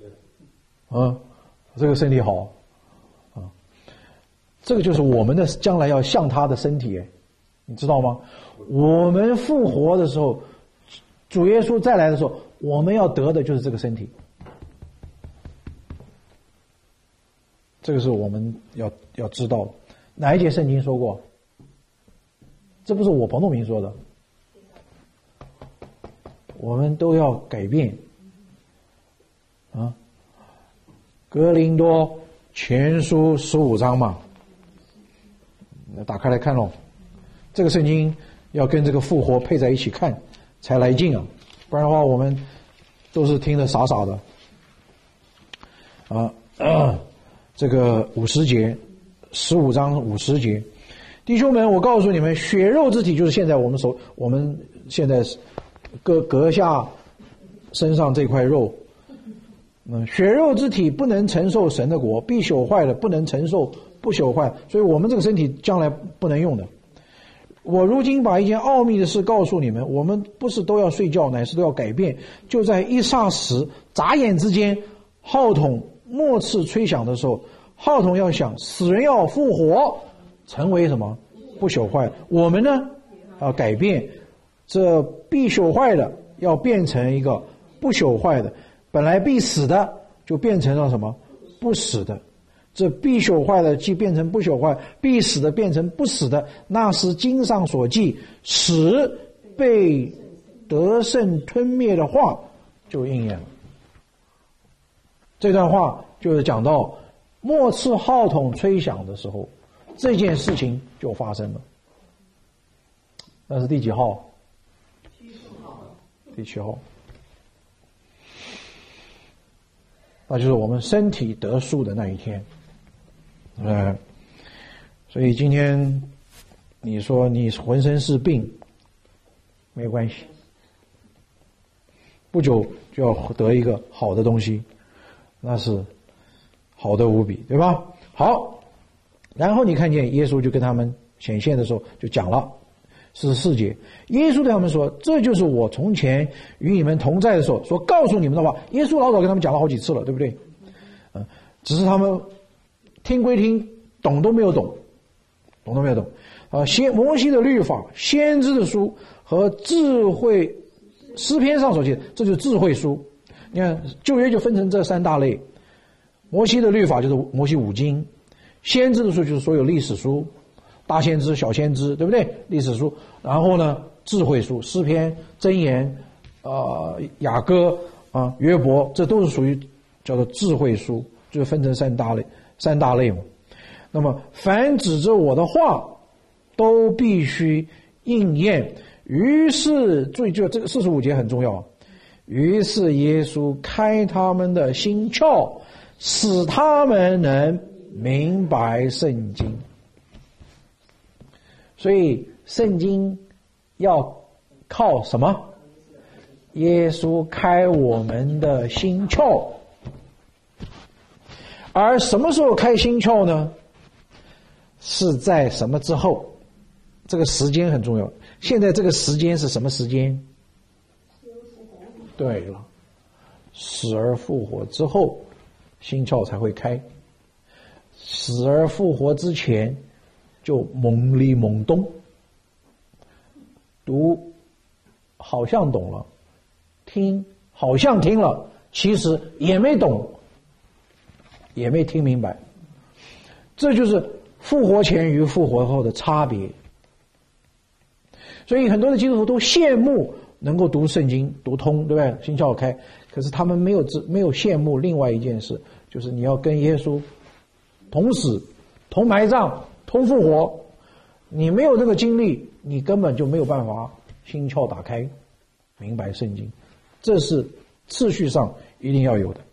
这个身体好这个就是我们的将来要像他的身体，你知道吗？我们复活的时候，主耶稣再来的时候，我们要得的就是这个身体。这个是我们要知道的。哪一节圣经说过？这不是我彭栋明说的。我们都要改变哥林多前书15章嘛，打开来看咯。这个圣经要跟这个复活配在一起看才来劲啊，不然的话我们都是听得傻傻的这个50节，15章50节，弟兄们，我告诉你们，血肉之体就是现在我们现在割下身上这块肉，血肉之体不能承受神的国，必朽坏的不能承受不朽坏，所以我们这个身体将来不能用的。我如今把一件奥秘的事告诉你们，我们不是都要睡觉，乃是都要改变。就在一霎时，眨眼之间，号筒末次吹响的时候，号筒要响，死人要复活，成为什么？不朽坏。我们呢，要改变，这必朽坏的要变成一个不朽坏的，本来必死的就变成了什么？不死的。这必朽坏的既变成不朽坏，必死的变成不死的，那是经上所记，使被得胜吞灭的话就应验了。这段话就是讲到末次号筒吹响的时候，这件事情就发生了。那是第几号？第7号。 那就是我们身体得赎的那一天。所以今天你说你浑身是病，没关系，不久就要得一个好的东西，那是好的无比，对吧？好，然后你看见耶稣就跟他们显现的时候就讲了44节，耶稣对他们说，这就是我从前与你们同在的时候所告诉你们的话。耶稣老早跟他们讲了好几次了，对不对？只是他们听归听，懂都没有懂。摩西的律法、先知的书和智慧诗篇上所记的，这就是智慧书。你看旧约就分成这3大类，摩西的律法就是摩西5经，先知的书就是所有历史书，大先知、小先知，对不对？历史书。然后呢，智慧书，诗篇、箴言、雅歌约伯，这都是属于叫做智慧书，就是分成三大类嘛。那么凡指着我的话都必须应验。于是注意，就这个45节很重要。于是耶稣开他们的心窍，使他们能明白圣经。所以圣经要靠什么？耶稣开我们的心窍。而什么时候开心窍呢？是在什么之后？这个时间很重要。现在这个时间是什么时间？对了，死而复活之后，心窍才会开。死而复活之前，就懵里懵懂，读好像懂了，听好像听了，其实也没懂，也没听明白。这就是复活前与复活后的差别。所以很多的基督徒都羡慕能够读圣经读通，对不对？心窍开。可是他们没有羡慕另外一件事，就是你要跟耶稣同死、同埋葬、同复活。你没有这个经历，你根本就没有办法心窍打开，明白圣经。这是次序上一定要有的。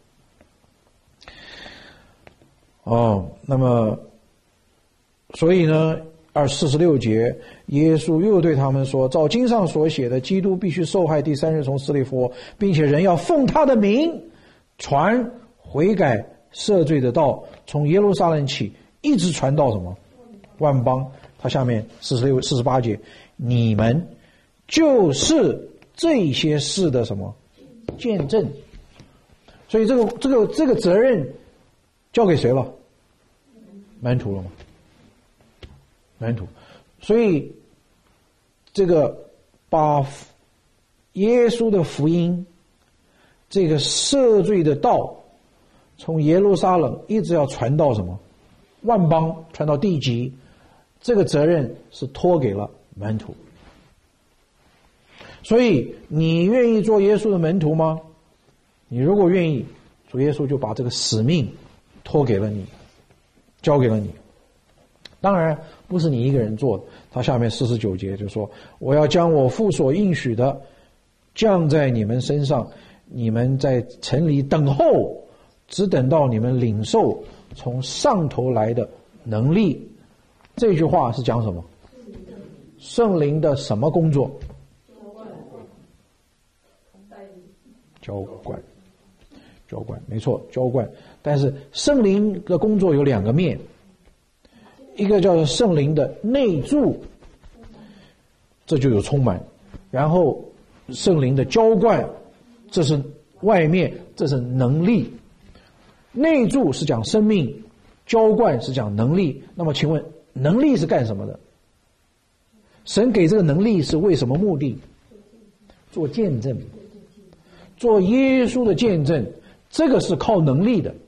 那么所以呢46节，耶稣又对他们说，照经上所写的，基督必须受害，第3日从死里复活，并且人要奉他的名传悔改赦罪的道，从耶路撒冷起，一直传到什么万邦。他下面48节，你们就是这些事的什么见证。所以这个责任交给谁了？门徒了吗？门徒。所以这个把耶稣的福音，这个赦罪的道，从耶路撒冷一直要传到什么万邦，传到地极，这个责任是托给了门徒。所以你愿意做耶稣的门徒吗？你如果愿意，主耶稣就把这个使命托给了你，交给了你。当然不是你一个人做的，他下面49节就说，我要将我父所应许的降在你们身上，你们在城里等候，只等到你们领受从上头来的能力。这句话是讲什么？圣灵的什么工作？浇灌，没错，浇灌。但是圣灵的工作有2个面，一个叫做圣灵的内住，这就有充满，然后圣灵的浇灌，这是外面，这是能力。内住是讲生命，浇灌是讲能力。那么请问能力是干什么的？神给这个能力是为什么目的？做见证，做耶稣的见证，这个是靠能力的。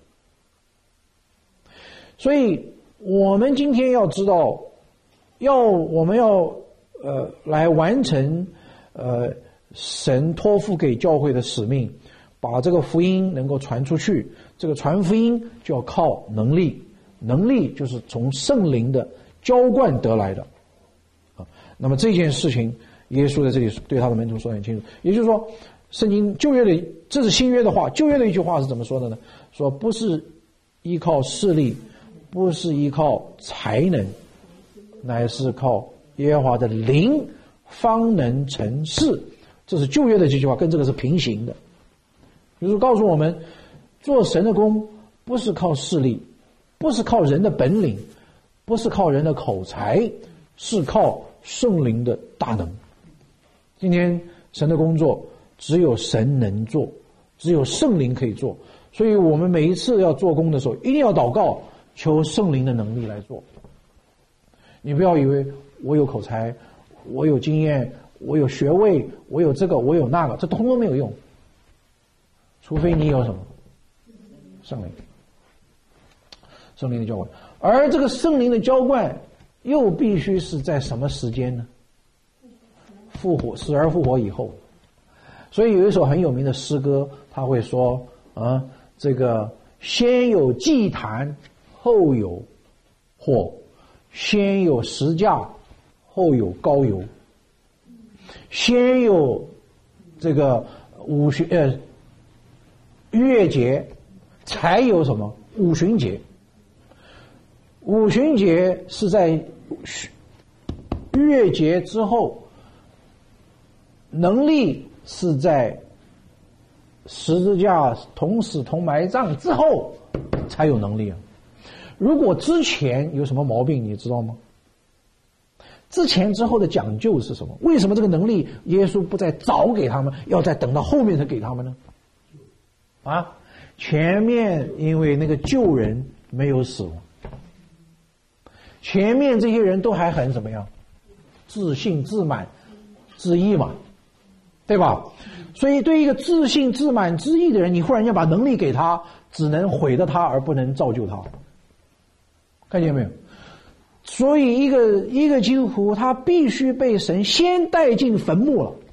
所以我们今天要知道，我们要来完成神托付给教会的使命，把这个福音能够传出去。这个传福音就要靠能力，能力就是从圣灵的浇灌得来的。那么这件事情，耶稣在这里对他的门徒说得很清楚。也就是说，圣经旧约的，这是新约的话，旧约的一句话是怎么说的呢？ 说不是依靠势力，不是依靠才能，乃是靠耶和华的灵方能成事。这是旧约的这句话，跟这个是平行的。就是告诉我们，做神的工不是靠势力，不是靠人的本领，不是靠人的口才，是靠圣灵的大能。今天神的工作只有神能做，只有圣灵可以做，所以我们每一次要做工的时候，一定要祷告，求圣灵的能力来做。你不要以为我有口才，我有经验，我有学位，我有这个，我有那个，这通通没有用，除非你有什么圣灵，圣灵的浇灌。而这个圣灵的浇灌又必须是在什么时间呢？复活，死而复活以后。所以有一首很有名的诗歌，他会说这个先有祭坛，后有火；先有石架，后有膏油；先有这个逾越节，才有什么五旬节。五旬节是在逾越节之后，能力是在十字架同死同埋葬之后才有能力啊。如果之前有什么毛病，你知道吗？之前之后的讲究是什么？为什么这个能力耶稣不再早给他们，要再等到后面才给他们呢？前面因为那个旧人没有死亡，前面这些人都还很怎么样？自信自满自义嘛，对吧？所以对一个自信自满自义的人，你忽然间把能力给他，只能毁了他而不能造就他，看见没有？所以一个基督徒他必须被神先带进坟墓了，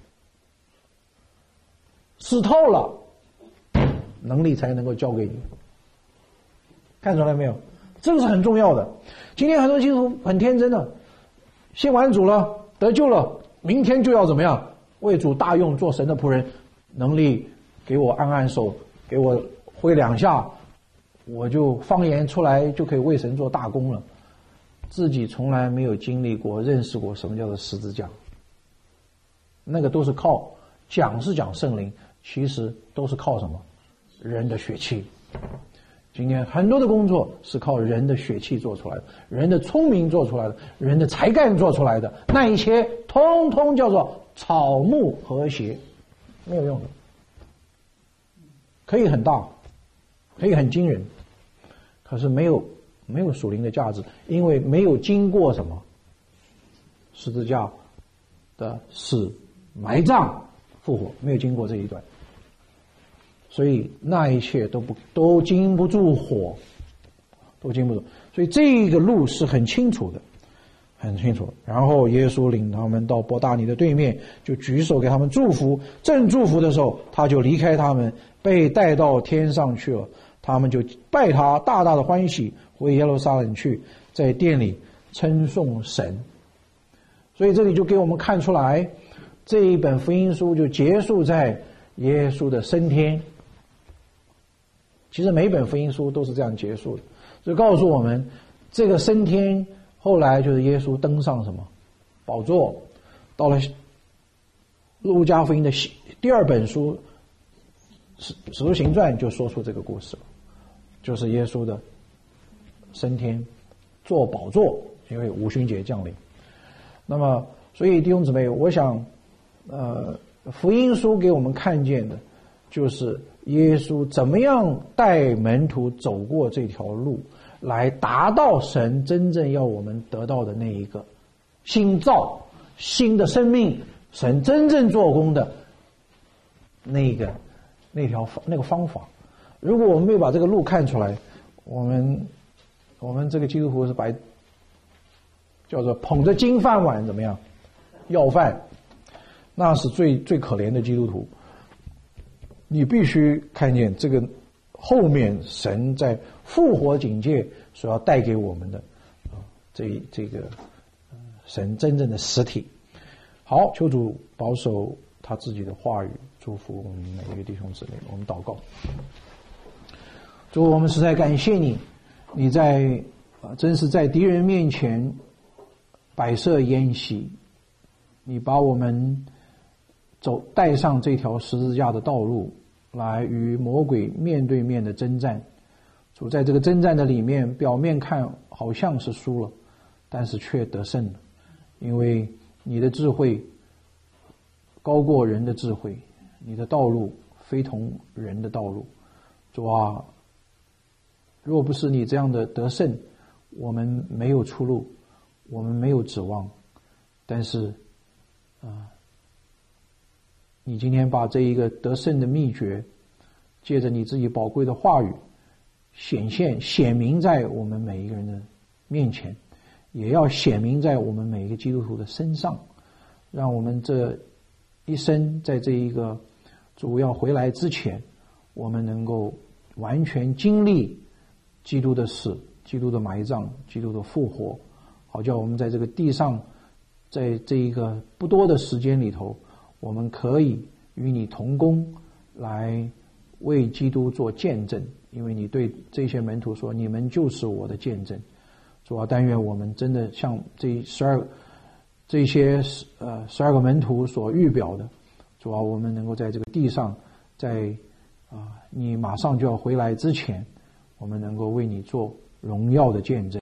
死透了，能力才能够交给你。看出来没有？这个是很重要的。今天很多基督徒很天真的，信完主了，得救了，明天就要怎么样？为主大用，做神的仆人，能力给我按按手，给我挥两下，我就方言出来，就可以为神做大功了。自己从来没有经历过、认识过什么叫做十字架，那个都是靠讲是讲圣灵，其实都是靠什么？人的血气。今天很多的工作是靠人的血气做出来的，人的聪明做出来的，人的才干做出来的，那一切通通叫做草木和谐，没有用的。可以很大，可以很惊人，可是没有属灵的价值，因为没有经过什么十字架的死、埋葬、复活，没有经过这一段，所以那一切都经不住火，都经不住。所以这个路是很清楚的，很清楚。然后耶稣领他们到伯大尼的对面，就举手给他们祝福。正祝福的时候，他就离开他们，被带到天上去了。他们就拜他，大大的欢喜，回耶路撒冷去，在殿里称颂神。所以这里就给我们看出来，这一本福音书就结束在耶稣的升天。其实每一本福音书都是这样结束的，就告诉我们这个升天后来就是耶稣登上什么宝座，到了路加福音的第二本书使徒行传就说出这个故事了，就是耶稣的升天坐宝座，因为五旬节降临。那么所以弟兄姊妹，我想福音书给我们看见的就是耶稣怎么样带门徒走过这条路，来达到神真正要我们得到的那一个新造、新的生命，神真正做工的那个方法。如果我们没有把这个路看出来，我们这个基督徒是叫做捧着金饭碗怎么样要饭，那是最可怜的基督徒。你必须看见这个后面神在复活警戒所要带给我们的这个神真正的实体。好，求主保守他自己的话语，祝福我们每一个弟兄姊妹。我们祷告。 主，我们实在感谢你，你在真是在敌人面前摆设筵席，你把我们带上这条十字架的道路，来与魔鬼面对面的征战。主，在这个征战的里面，表面看好像是输了，但是却得胜了，因为你的智慧高过人的智慧，你的道路非同人的道路。主啊，若不是你这样的得胜，我们没有出路，我们没有指望。但是你今天把这一个得胜的秘诀，借着你自己宝贵的话语显明在我们每一个人的面前，也要显明在我们每一个基督徒的身上，让我们这一生在这一个主要回来之前，我们能够完全经历基督的死、基督的埋葬、基督的复活，好叫我们在这个地上，在这一个不多的时间里头，我们可以与你同工，来为基督做见证。因为你对这些门徒说，你们就是我的见证。主啊，但愿我们真的像这些12个门徒所预表的，主啊，我们能够在这个地上，在你马上就要回来之前，我们能够为你做荣耀的见证。